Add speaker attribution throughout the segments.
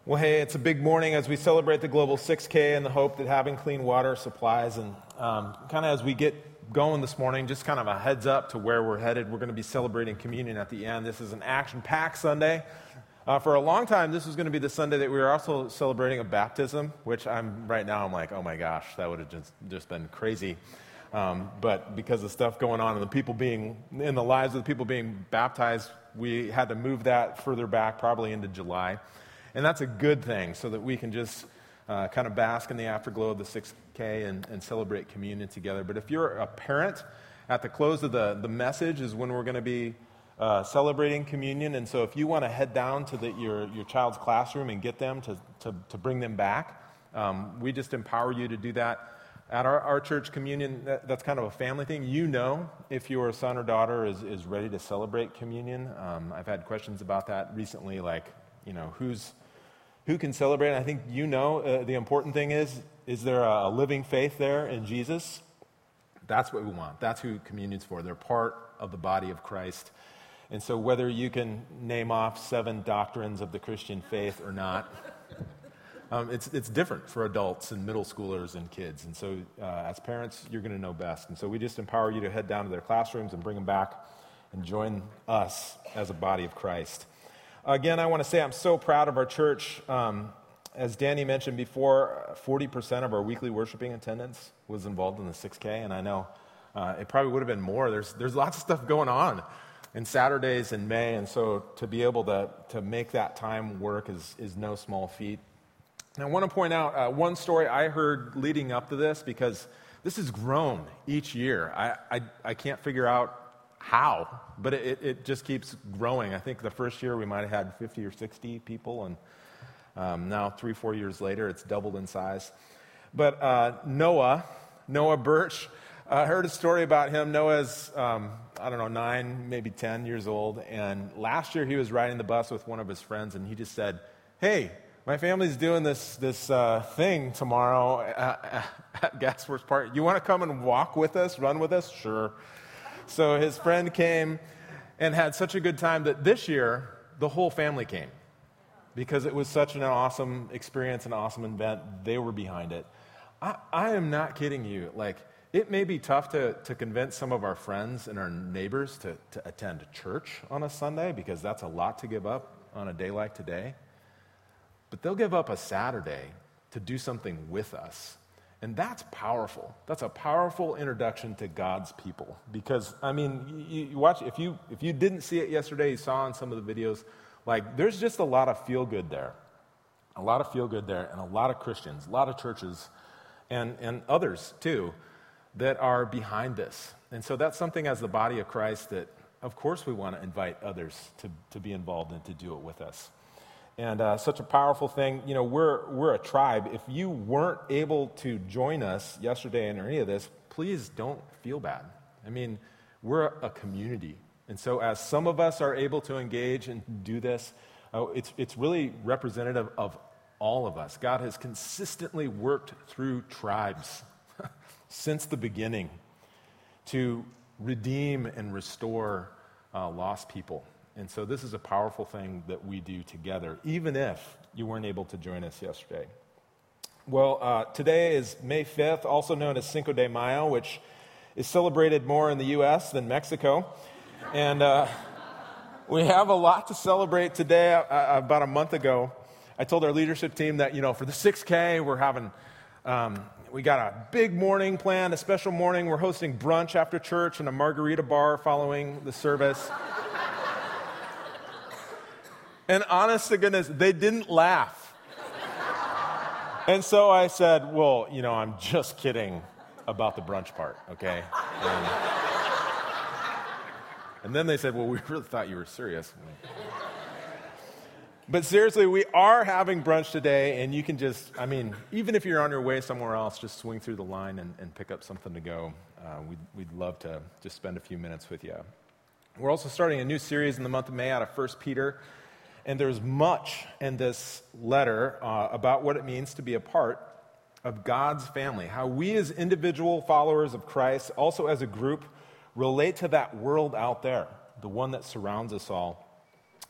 Speaker 1: Well, hey, it's a big morning as we celebrate the Global 6K in the hope that having clean water supplies and kind of as we get going this morning, just kind of a heads up to where we're headed. We're going to be celebrating communion at the end. This is an action-packed Sunday. For a long time, this was going to be the Sunday that we were also celebrating a baptism, which I'm like, oh my gosh, that would have just been crazy. But because of stuff going on and the people being, in the lives of the people being baptized, we had to move that further back, probably into July. And that's a good thing, so that we can just kind of bask in the afterglow of the 6K and celebrate communion together. But if you're a parent, at the close of the message is when we're going to be celebrating communion. And so if you want to head down to your child's classroom and get them to bring them back, we just empower you to do that. At our church communion, that's kind of a family thing. You know if your son or daughter is ready to celebrate communion. I've had questions about that recently, like, who can celebrate? And I think the important thing is there a living faith there in Jesus? That's what we want. That's who communion's for. They're part of the body of Christ. And so whether you can name off 7 doctrines of the Christian faith or not, it's different for adults and middle schoolers and kids. And so as parents, you're going to know best. And so we just empower you to head down to their classrooms and bring them back and join us as a body of Christ. Again, I want to say I'm so proud of our church. As Danny mentioned before, 40% of our weekly worshiping attendance was involved in the 6K, and I know it probably would have been more. There's lots of stuff going on in Saturdays in May, and so to be able to make that time work is no small feat. And I want to point out one story I heard leading up to this, because this has grown each year. I can't figure out how, but it just keeps growing. I think the first year we might have had 50 or 60 people, and now 3-4 years later, it's doubled in size. But Noah Birch, I heard a story about him. Noah's, 9, maybe 10 years old, and last year he was riding the bus with one of his friends, and he just said, "Hey, my family's doing this thing tomorrow at Gasworks Park. You want to come and walk with us, run with us?" Sure. So his friend came and had such a good time that this year, the whole family came because it was such an awesome experience, an awesome event. They were behind it. I am not kidding you. Like, it may be tough to convince some of our friends and our neighbors to attend church on a Sunday, because that's a lot to give up on a day like today. But they'll give up a Saturday to do something with us. And that's powerful. That's a powerful introduction to God's people. Because, you watch, if you didn't see it yesterday, you saw in some of the videos, like, there's just a lot of feel-good there. A lot of feel-good there, and a lot of Christians, a lot of churches, and others, too, that are behind this. And so that's something as the body of Christ that, of course, we want to invite others to be involved and to do it with us. And such a powerful thing. We're a tribe. If you weren't able to join us yesterday in any of this, please don't feel bad. We're a community. And so as some of us are able to engage and do this, it's really representative of all of us. God has consistently worked through tribes since the beginning to redeem and restore lost people. And so this is a powerful thing that we do together, even if you weren't able to join us yesterday. Well, today is May 5th, also known as Cinco de Mayo, which is celebrated more in the U.S. than Mexico. And we have a lot to celebrate today. About a month ago, I told our leadership team that, for the 6K, we're having, we got a big morning planned, a special morning. We're hosting brunch after church and a margarita bar following the service. And honest to goodness, they didn't laugh. And so I said, well, I'm just kidding about the brunch part, okay? And then they said, well, we really thought you were serious. But seriously, we are having brunch today, and you can just, even if you're on your way somewhere else, just swing through the line and pick up something to go. We'd love to just spend a few minutes with you. We're also starting a new series in the month of May out of 1 Peter. And there's much in this letter about what it means to be a part of God's family, how we as individual followers of Christ, also as a group, relate to that world out there, the one that surrounds us all.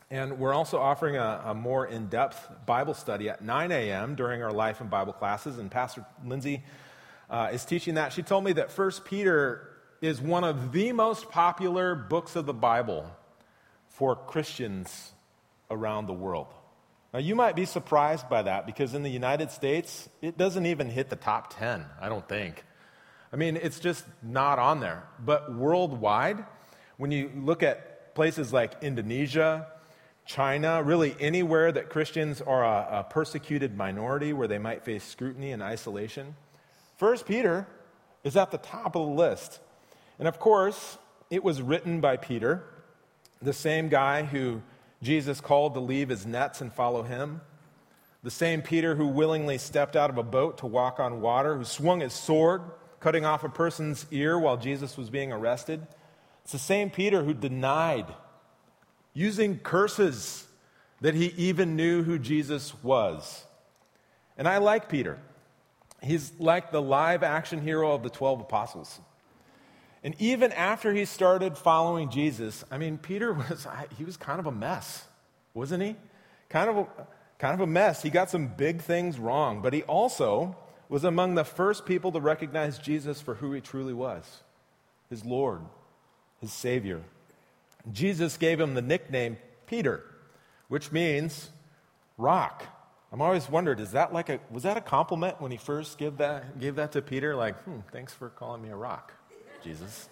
Speaker 1: And we're also offering a more in-depth Bible study at 9 a.m. during our Life and Bible classes. And Pastor Lindsay is teaching that. She told me that 1 Peter is one of the most popular books of the Bible for Christians around the world. Now, you might be surprised by that because in the United States, it doesn't even hit the top 10, I don't think. I mean, it's just not on there. But worldwide, when you look at places like Indonesia, China, really anywhere that Christians are a persecuted minority where they might face scrutiny and isolation, 1 Peter is at the top of the list. And of course, it was written by Peter, the same guy who Jesus called to leave his nets and follow him, the same Peter who willingly stepped out of a boat to walk on water, who swung his sword, cutting off a person's ear while Jesus was being arrested. It's the same Peter who denied, using curses, that he even knew who Jesus was. And I like Peter. He's like the live-action hero of the 12 apostles. And even after he started following Jesus, I mean, Peter was kind of a mess, wasn't he? Kind of a mess. He got some big things wrong, but he also was among the first people to recognize Jesus for who he truly was, his Lord, his Savior. Jesus gave him the nickname Peter, which means rock. I'm always wondered, was that a compliment when he first gave that to Peter? Like, thanks for calling me a rock, Jesus.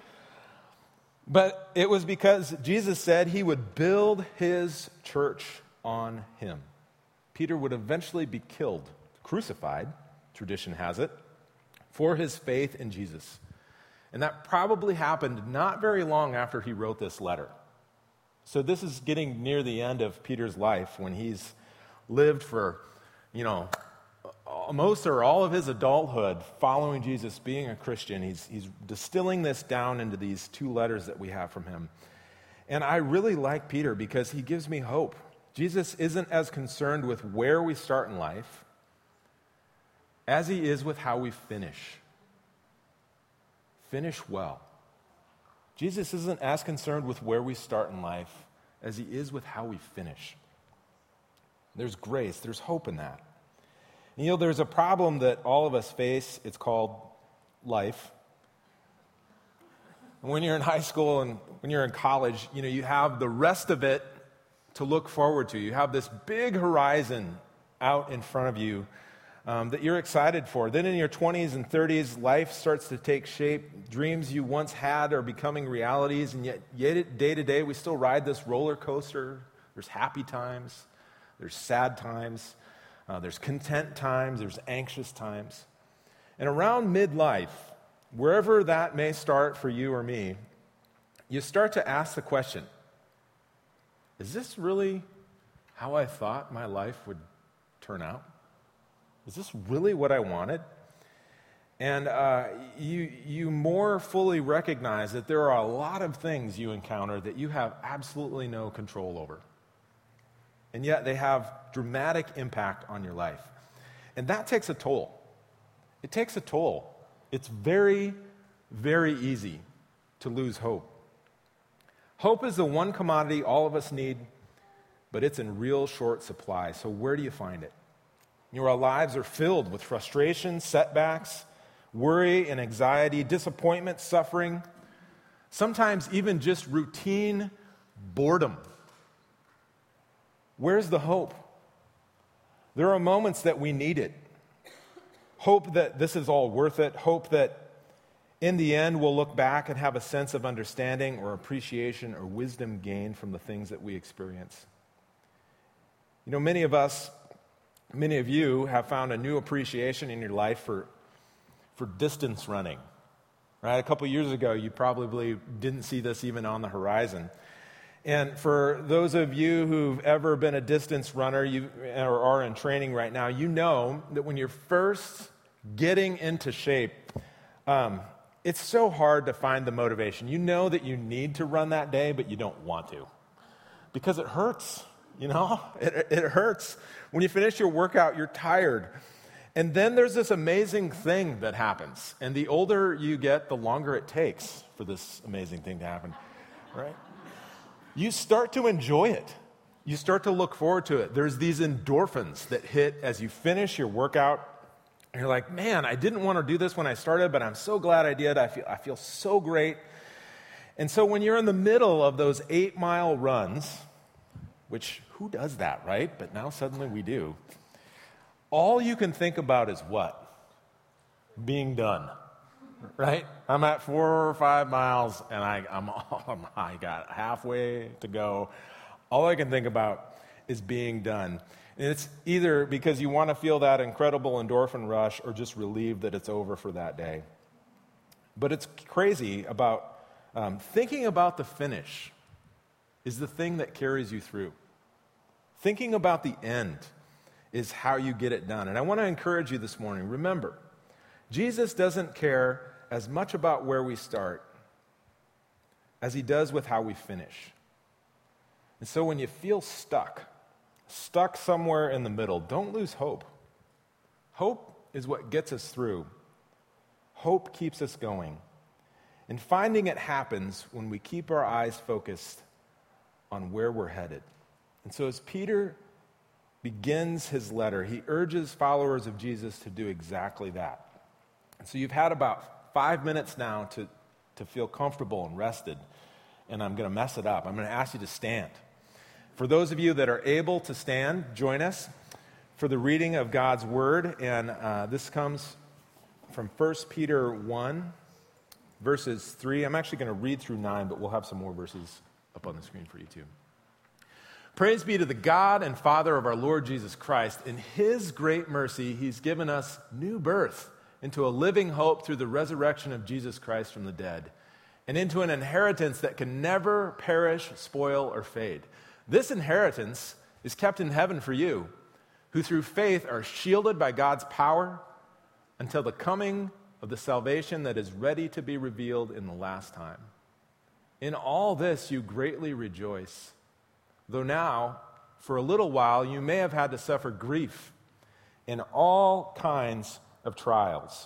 Speaker 1: But it was because Jesus said he would build his church on him. Peter would eventually be killed, crucified, tradition has it, for his faith in Jesus. And that probably happened not very long after he wrote this letter. So this is getting near the end of Peter's life when he's lived for, most or all of his adulthood following Jesus, being a Christian. He's distilling this down into these 2 letters that we have from him. And I really like Peter because he gives me hope. Jesus isn't as concerned with where we start in life as he is with how we finish. Finish well. Jesus isn't as concerned with where we start in life as he is with how we finish. There's grace, there's hope in that. And there's a problem that all of us face. It's called life. And when you're in high school and when you're in college, you have the rest of it to look forward to. You have this big horizon out in front of you that you're excited for. Then in your 20s and 30s, life starts to take shape. Dreams you once had are becoming realities, and yet day to day, we still ride this roller coaster. There's happy times, there's sad times, there's content times, there's anxious times. And around midlife, wherever that may start for you or me, you start to ask the question, is this really how I thought my life would turn out? Is this really what I wanted? And you more fully recognize that there are a lot of things you encounter that you have absolutely no control over. And yet they have dramatic impact on your life. And that takes a toll. It takes a toll. It's very, very easy to lose hope. Hope is the one commodity all of us need, but it's in real short supply. So where do you find it? Our lives are filled with frustration, setbacks, worry and anxiety, disappointment, suffering, sometimes even just routine boredom. Where's the hope? There are moments that we need it. Hope that this is all worth it. Hope that in the end we'll look back and have a sense of understanding or appreciation or wisdom gained from the things that we experience. Many of you have found a new appreciation in your life for distance running. Right? A couple years ago, you probably didn't see this even on the horizon. And for those of you who've ever been a distance runner or are in training right now, you know that when you're first getting into shape, it's so hard to find the motivation. You know that you need to run that day, but you don't want to because it hurts. It hurts. When you finish your workout, you're tired. And then there's this amazing thing that happens. And the older you get, the longer it takes for this amazing thing to happen, right? You start to enjoy it. you start to look forward to it. There's these endorphins that hit as you finish your workout. And you're like, man, I didn't want to do this when I started, but I'm so glad I did. I feel so great. And so when you're in the middle of those 8-mile runs, which who does that, right? But now suddenly we do. All you can think about is what? Being done, right? I'm at 4 or 5 miles, and I got halfway to go. All I can think about is being done. And it's either because you want to feel that incredible endorphin rush or just relieved that it's over for that day. But it's crazy about thinking about the finish is the thing that carries you through. Thinking about the end is how you get it done. And I want to encourage you this morning, remember, Jesus doesn't care as much about where we start as he does with how we finish. And so when you feel stuck somewhere in the middle, don't lose hope. Hope is what gets us through. Hope keeps us going. And finding it happens when we keep our eyes focused on where we're headed. And so as Peter begins his letter, he urges followers of Jesus to do exactly that. And so you've had about 5 minutes now to feel comfortable and rested, and I'm going to mess it up. I'm going to ask you to stand. For those of you that are able to stand, join us for the reading of God's Word, and this comes from 1 Peter 1, verses 3. I'm actually going to read through 9, but we'll have some more verses up on the screen for you too. Praise be to the God and Father of our Lord Jesus Christ. In his great mercy, he's given us new birth into a living hope through the resurrection of Jesus Christ from the dead, and into an inheritance that can never perish, spoil, or fade. This inheritance is kept in heaven for you, who through faith are shielded by God's power until the coming of the salvation that is ready to be revealed in the last time. In all this you greatly rejoice, though now, for a little while, you may have had to suffer grief in all kinds of trials.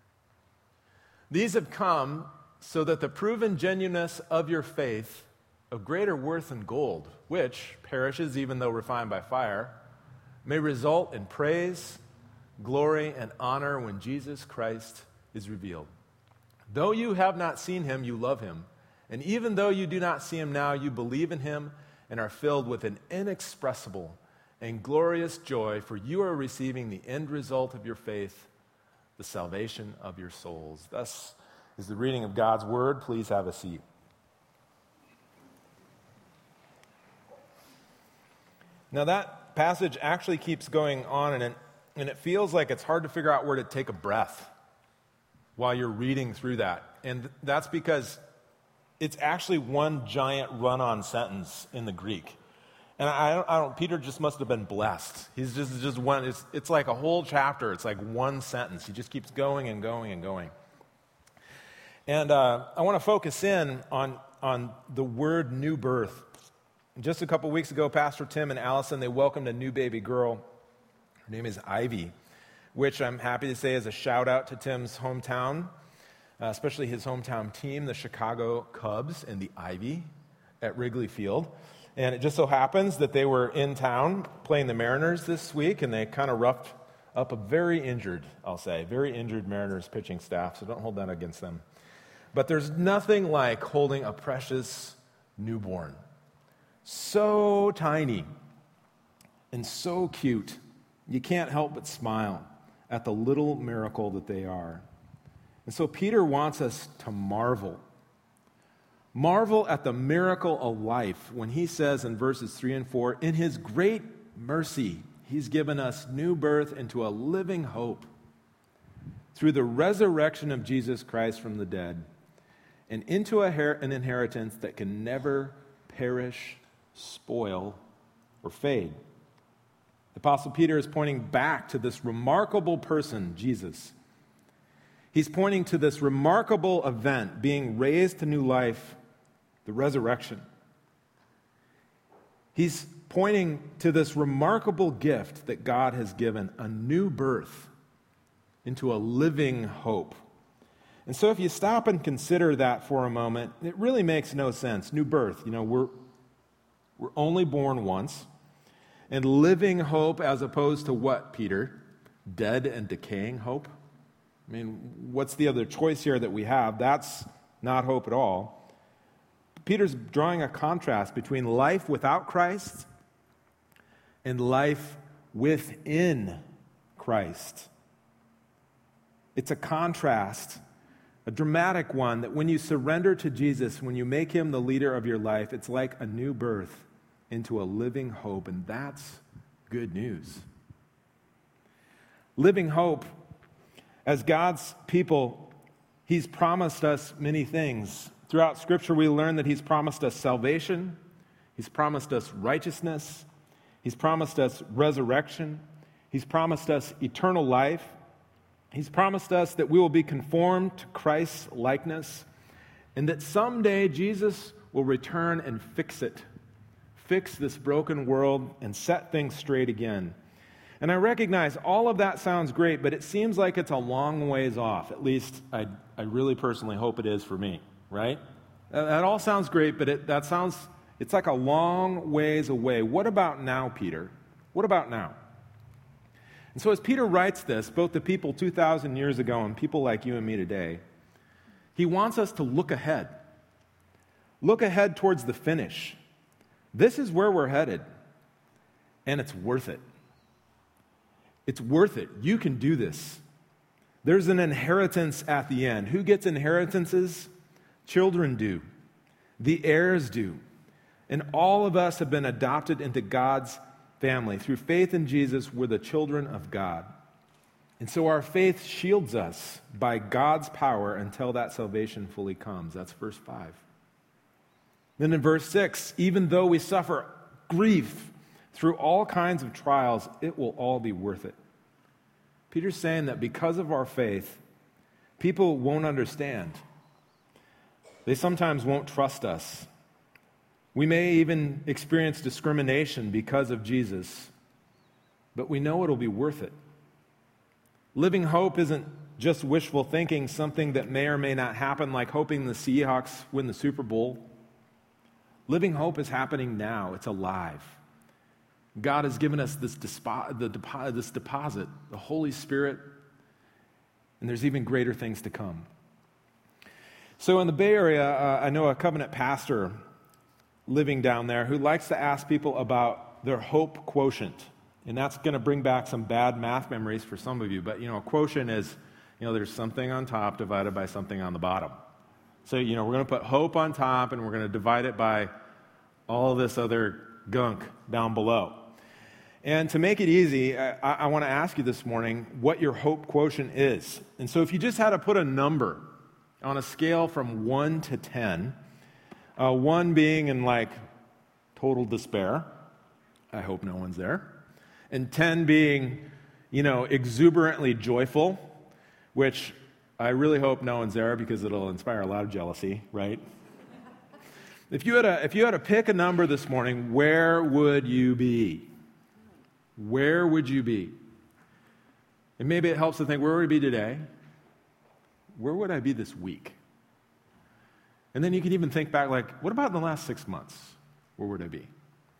Speaker 1: These have come so that the proven genuineness of your faith, of greater worth than gold, which perishes even though refined by fire, may result in praise, glory, and honor when Jesus Christ is revealed. Though you have not seen him, you love him. And even though you do not see him now, you believe in him and are filled with an inexpressible and glorious joy, for you are receiving the end result of your faith, the salvation of your souls. Thus is the reading of God's Word. Please have a seat. Now that passage actually keeps going on, and it feels like it's hard to figure out where to take a breath while you're reading through that. And that's because it's actually one giant run-on sentence in the Greek. And I don't. Peter just must have been blessed. He's just one. It's like a whole chapter. It's like one sentence. He just keeps going and going and going. And I want to focus in on the word new birth. Just a couple weeks ago, Pastor Tim and Allison, they welcomed a new baby girl. Her name is Ivy, which I'm happy to say is a shout out to Tim's hometown, especially his hometown team, the Chicago Cubs and the Ivy at Wrigley Field. And it just so happens that they were in town playing the Mariners this week, and they kind of roughed up a very injured Mariners pitching staff, so don't hold that against them. But there's nothing like holding a precious newborn. So tiny and so cute. You can't help but smile at the little miracle that they are. And so Peter wants us to marvel. Marvel at the miracle of life when he says in verses 3 and 4, in his great mercy, he's given us new birth into a living hope through the resurrection of Jesus Christ from the dead, and into an inheritance that can never perish, spoil, or fade. The Apostle Peter is pointing back to this remarkable person, Jesus. He's pointing to this remarkable event, being raised to new life, the resurrection. He's pointing to this remarkable gift that God has given, a new birth into a living hope. And so if you stop and consider that for a moment, it really makes no sense. New birth, we're We're only born once. And living hope as opposed to what, Peter? Dead and decaying hope? I mean, what's the other choice here that we have? That's not hope at all. Peter's drawing a contrast between life without Christ and life within Christ. It's a contrast, a dramatic one, that when you surrender to Jesus, when you make him the leader of your life, it's like a new birth into a living hope, and that's good news. Living hope, as God's people, he's promised us many things. Throughout Scripture, we learn that he's promised us salvation, he's promised us righteousness, he's promised us resurrection, he's promised us eternal life, he's promised us that we will be conformed to Christ's likeness, and that someday Jesus will return and fix this broken world and set things straight again. And I recognize all of that sounds great, but it seems like it's a long ways off. At least I really personally hope it is for me, right? That all sounds great, but it's like a long ways away. What about now, Peter? What about now? And so as Peter writes this, both the people 2,000 years ago and people like you and me today, he wants us to look ahead. Look ahead towards the finish. This is where we're headed, and it's worth it. It's worth it. You can do this. There's an inheritance at the end. Who gets inheritances? Children do. The heirs do. And all of us have been adopted into God's family. Through faith in Jesus, we're the children of God. And so our faith shields us by God's power until that salvation fully comes. That's verse 5. Then in verse 6, even though we suffer grief through all kinds of trials, it will all be worth it. Peter's saying that because of our faith, people won't understand. They sometimes won't trust us. We may even experience discrimination because of Jesus, but we know it'll be worth it. Living hope isn't just wishful thinking, something that may or may not happen, like hoping the Seahawks win the Super Bowl. Living hope is happening now. It's alive. God has given us this deposit, the Holy Spirit, and there's even greater things to come. So in the Bay Area, I know a covenant pastor living down there who likes to ask people about their hope quotient. And that's going to bring back some bad math memories for some of you. But, a quotient is, there's something on top divided by something on the bottom. So, we're going to put hope on top and we're going to divide it by all this other gunk down below. And to make it easy, I want to ask you this morning what your hope quotient is. And so if you just had to put a number on a scale from 1 to 10, 1 being in total despair, I hope no one's there, and 10 being, exuberantly joyful, which I really hope no one's there because it'll inspire a lot of jealousy, right? If you had to pick a number this morning, where would you be? Where would you be? And maybe it helps to think, where would I be today? Where would I be this week? And then you can even think back, what about in the last 6 months? Where would I be?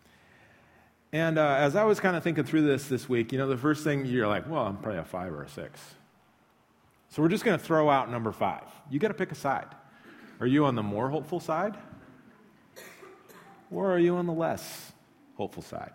Speaker 1: And as I was kind of thinking through this week, the first thing you're like, well, I'm probably a 5 or a 6. So we're just going to throw out number 5. You got to pick a side. Are you on the more hopeful side? Or are you on the less hopeful side?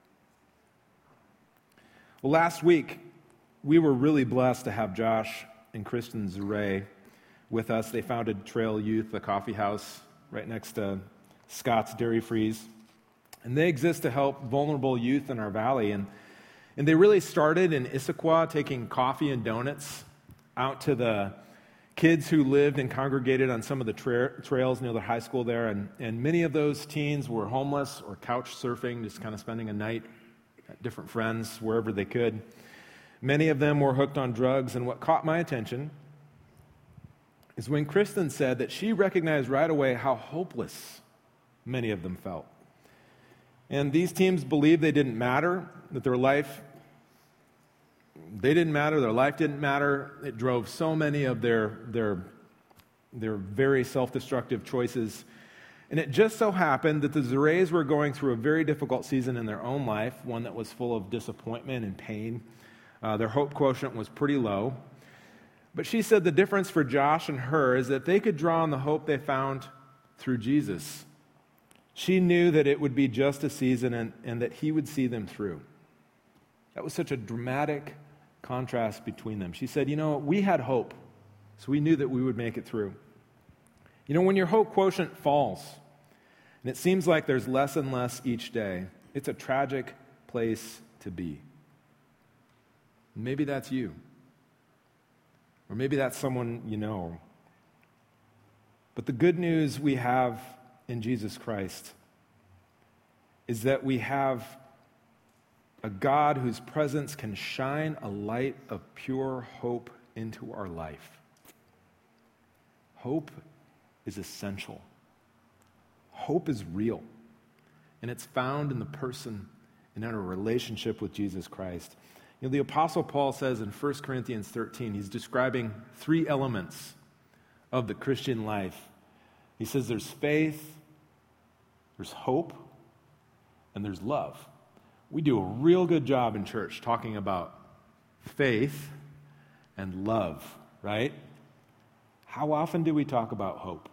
Speaker 1: Well, last week, we were really blessed to have Josh and Kristen Zuray with us. They founded Trail Youth, a coffee house right next to Scott's Dairy Freeze. And they exist to help vulnerable youth in our valley. And they really started in Issaquah, taking coffee and donuts out to the kids who lived and congregated on some of the trails near the high school there. And many of those teens were homeless or couch surfing, just kind of spending a night at different friends wherever they could. Many of them were hooked on drugs. And what caught my attention is when Kristen said that she recognized right away how hopeless many of them felt. And these teens believed they didn't matter, that their life didn't matter. It drove so many of their very self-destructive choices. And it just so happened that the Zerays were going through a very difficult season in their own life, one that was full of disappointment and pain. Their hope quotient was pretty low. But she said the difference for Josh and her is that they could draw on the hope they found through Jesus. She knew that it would be just a season and that he would see them through. That was such a dramatic contrast between them. She said, we had hope, so we knew that we would make it through. When your hope quotient falls, and it seems like there's less and less each day, it's a tragic place to be. Maybe that's you. Or maybe that's someone you know. But the good news we have in Jesus Christ is that we have a God whose presence can shine a light of pure hope into our life. Hope is essential. Hope is real. And it's found in the person and in a relationship with Jesus Christ. The Apostle Paul says in 1 Corinthians 13, he's describing 3 elements of the Christian life. He says there's faith, there's hope, and there's love. We do a real good job in church talking about faith and love, right? How often do we talk about hope?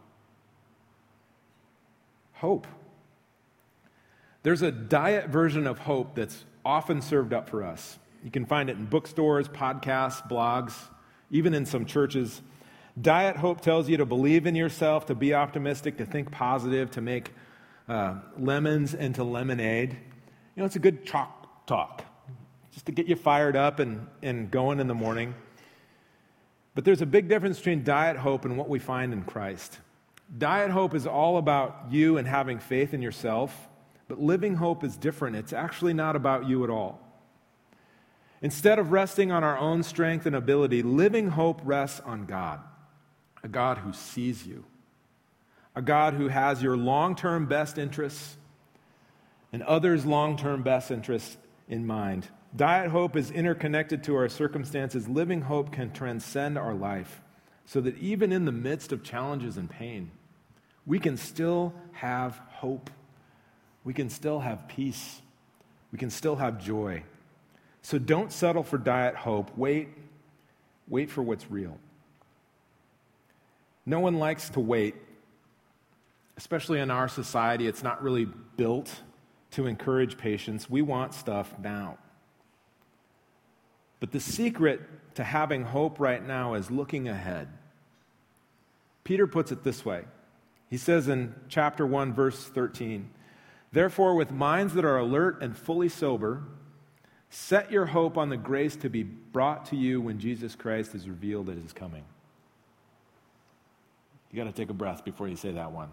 Speaker 1: Hope. There's a diet version of hope that's often served up for us. You can find it in bookstores, podcasts, blogs, even in some churches. Diet hope tells you to believe in yourself, to be optimistic, to think positive, to make lemons into lemonade. It's a good chalk talk, just to get you fired up and going in the morning. But there's a big difference between diet hope and what we find in Christ. Diet hope is all about you and having faith in yourself, but living hope is different. It's actually not about you at all. Instead of resting on our own strength and ability, living hope rests on God, a God who sees you, a God who has your long-term best interests and others' long-term best interests in mind. Diet hope is interconnected to our circumstances. Living hope can transcend our life so that even in the midst of challenges and pain, we can still have hope. We can still have peace. We can still have joy. So don't settle for diet hope. Wait for what's real. No one likes to wait, especially in our society. It's not really built to encourage patience. We want stuff now. But the secret to having hope right now is looking ahead. Peter puts it this way. He says in chapter 1, verse 13, "Therefore, with minds that are alert and fully sober, set your hope on the grace to be brought to you when Jesus Christ is revealed at his coming." You got to take a breath before you say that one.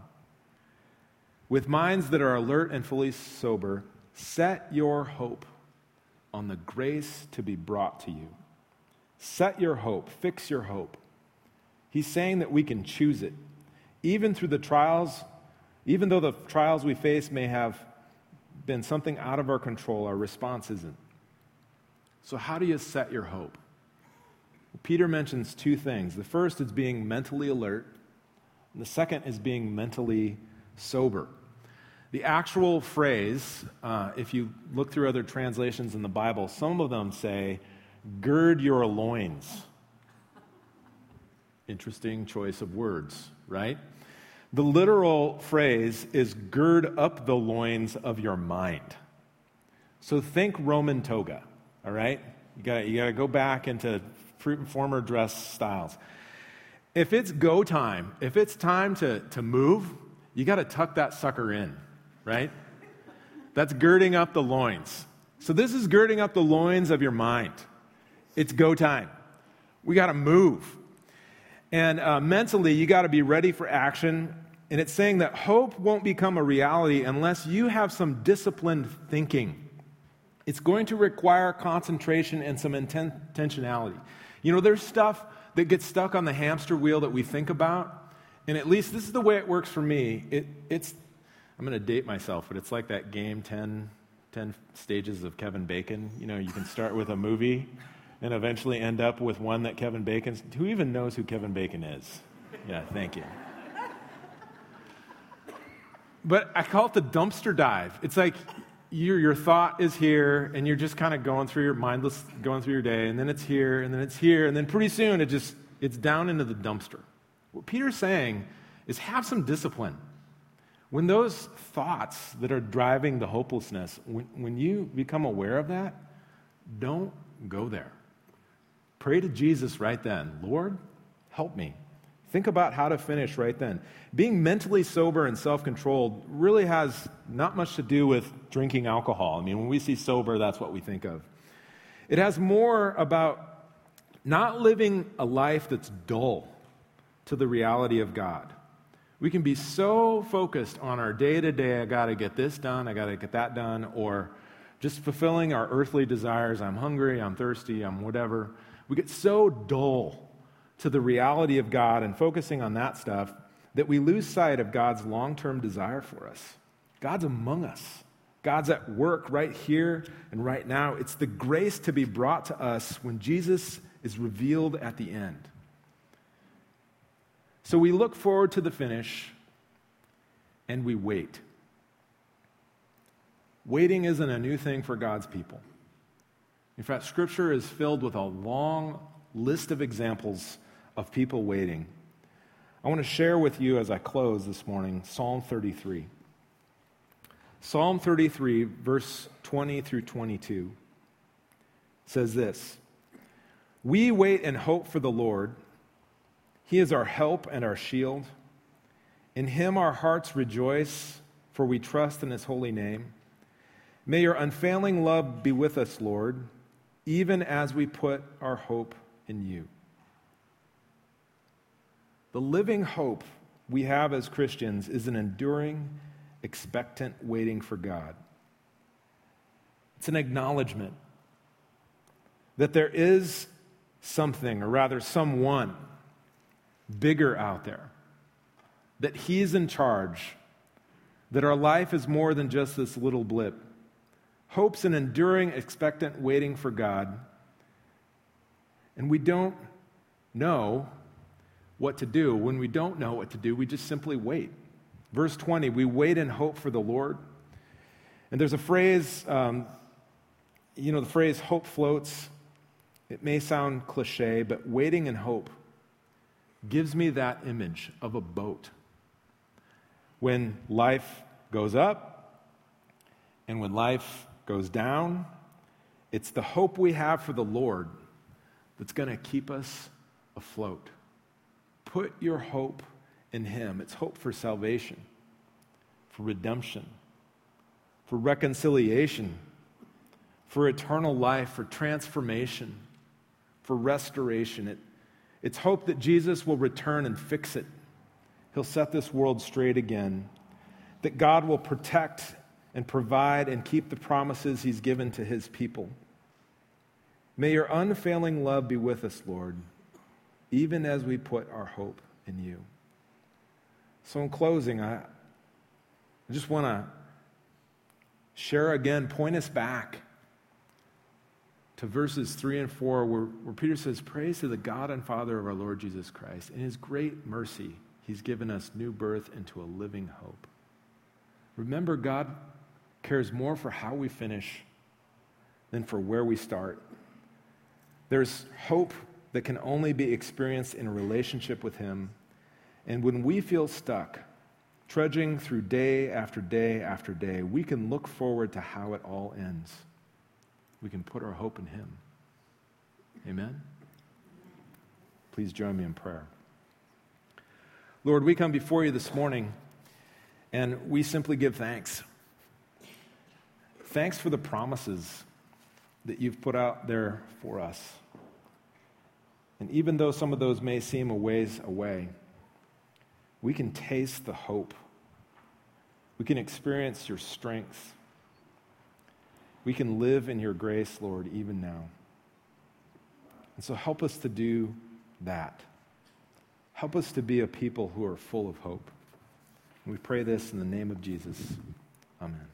Speaker 1: With minds that are alert and fully sober, set your hope on the grace to be brought to you. Set your hope, fix your hope. He's saying that we can choose it. Even through the trials, even though the trials we face may have been something out of our control, our response isn't. So how do you set your hope? Peter mentions 2 things. The first is being mentally alert, and the second is being mentally sober. The actual phrase, if you look through other translations in the Bible, some of them say, "Gird your loins." Interesting choice of words, right? The literal phrase is "gird up the loins of your mind." So think Roman toga, all right? You got to go back into former dress styles. If it's go time, if it's time to move, you got to tuck that sucker in, right? That's girding up the loins. So this is girding up the loins of your mind. It's go time. We got to move. And mentally, you got to be ready for action. And it's saying that hope won't become a reality unless you have some disciplined thinking. It's going to require concentration and some intentionality. There's stuff that gets stuck on the hamster wheel that we think about. And at least this is the way it works for me. It's I'm going to date myself, but it's like that game 10 Stages of Kevin Bacon. You can start with a movie and eventually end up with one that Kevin Bacon's... Who even knows who Kevin Bacon is? Yeah, thank you. But I call it the dumpster dive. It's like your thought is here, and you're just kind of going through your mindless, going through your day, and then it's here, and then it's here, and then pretty soon it's down into the dumpster. What Peter's saying is have some discipline. When those thoughts that are driving the hopelessness, when you become aware of that, don't go there. Pray to Jesus right then. Lord, help me. Think about how to finish right then. Being mentally sober and self-controlled really has not much to do with drinking alcohol. I mean, when we see sober, that's what we think of. It has more about not living a life that's dull to the reality of God. We can be so focused on our day-to-day, I got to get this done, I got to get that done, or just fulfilling our earthly desires. I'm hungry, I'm thirsty, I'm whatever. We get so dull to the reality of God and focusing on that stuff that we lose sight of God's long-term desire for us. God's among us. God's at work right here and right now. It's the grace to be brought to us when Jesus is revealed at the end. So we look forward to the finish and we wait. Waiting isn't a new thing for God's people. In fact, Scripture is filled with a long list of examples of people waiting. I want to share with you as I close this morning Psalm 33. Psalm 33, verse 20 through 22 says this: "We wait and hope for the Lord. He is our help and our shield. In him our hearts rejoice, for we trust in his holy name. May your unfailing love be with us, Lord, even as we put our hope in you." The living hope we have as Christians is an enduring, expectant waiting for God. It's an acknowledgement that there is something, or rather someone, bigger out there, that he's in charge, that our life is more than just this little blip. Hope's an enduring, expectant waiting for God, and we don't know what to do. When we don't know what to do, we just simply wait. Verse 20, we wait and hope for the Lord. And there's a phrase, the phrase hope floats. It may sound cliche, but waiting and hope gives me that image of a boat. When life goes up and when life goes down, it's the hope we have for the Lord that's going to keep us afloat. Put your hope in him. It's hope for salvation, for redemption, for reconciliation, for eternal life, for transformation, for restoration. It's hope that Jesus will return and fix it. He'll set this world straight again, that God will protect and provide and keep the promises he's given to his people. May your unfailing love be with us, Lord, even as we put our hope in you. So in closing, I just want to share again, point us back to verses 3 and 4 where Peter says, "Praise to the God and Father of our Lord Jesus Christ. In his great mercy, he's given us new birth into a living hope." Remember, God cares more for how we finish than for where we start. There's hope that can only be experienced in a relationship with him. And when we feel stuck, trudging through day after day after day, we can look forward to how it all ends. We can put our hope in him. Amen? Please join me in prayer. Lord, we come before you this morning, and we simply give thanks. Thanks for the promises that you've put out there for us. And even though some of those may seem a ways away, we can taste the hope. We can experience your strength. We can live in your grace, Lord, even now. And so help us to do that. Help us to be a people who are full of hope. And we pray this in the name of Jesus. Amen.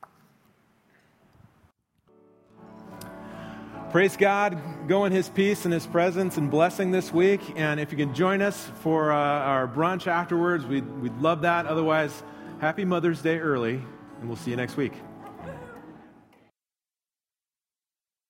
Speaker 1: Praise God. Go in his peace and his presence and blessing this week. And if you can join us for our brunch afterwards, we'd love that. Otherwise, happy Mother's Day early, and we'll see you next week.